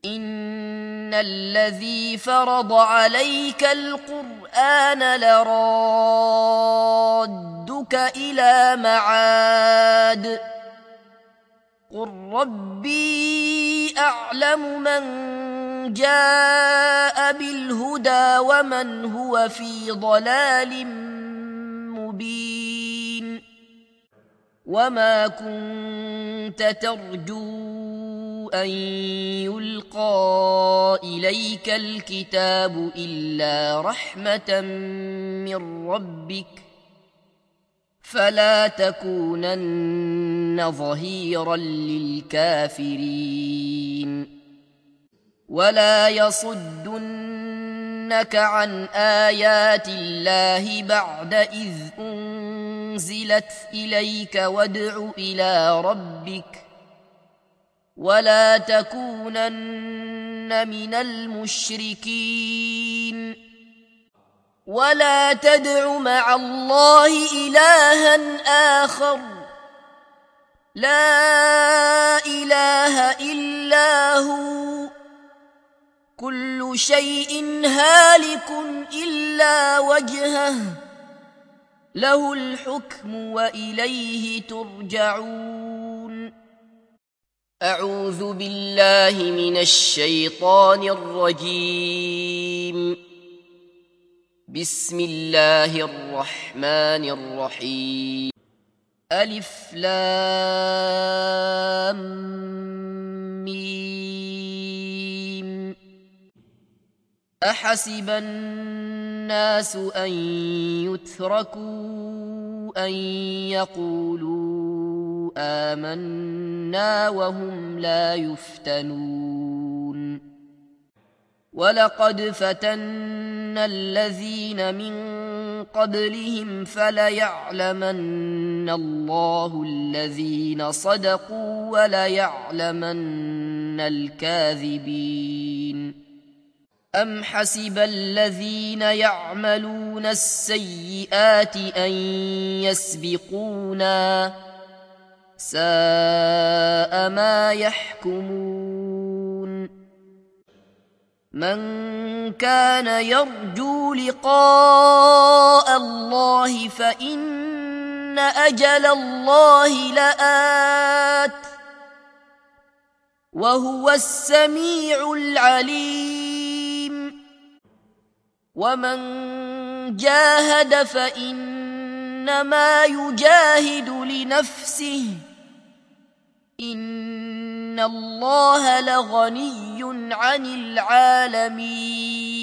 إن الذي فرض عليك القرآن لرادك إلى معاد قل ربي أعلم من جاء بالهدى ومن هو في ضلال مبين وما كنت ترجو أن يلقى إليك الكتاب إلا رحمة من ربك فلا تكونن ظهيرا للكافرين ولا يصدنك عن آيات الله بعد إذ أنزلت إليك وادع إلى ربك ولا تكونن من المشركين ولا تدع مع الله إلها آخر لا إله إلا هو كل شيء هالك إلا وجهه له الحكم وإليه ترجعون أعوذ بالله من الشيطان الرجيم بسم الله الرحمن الرحيم ألف لام ميم أحسب الناس أن يتركوا أن يقولوا آمنا وهم لا يفتنون ولقد فتنا الذين من قبلهم فليعلمن الله الذين صدقوا وليعلمن الكاذبين أم حسب الذين يعملون السيئات أن يسبقونا ساء ما يحكمون من كان يرجو لقاء الله فإن أجل الله لآت وهو السميع العليم ومن جاهد فإنما يجاهد لنفسه إن الله لغني عن العالمين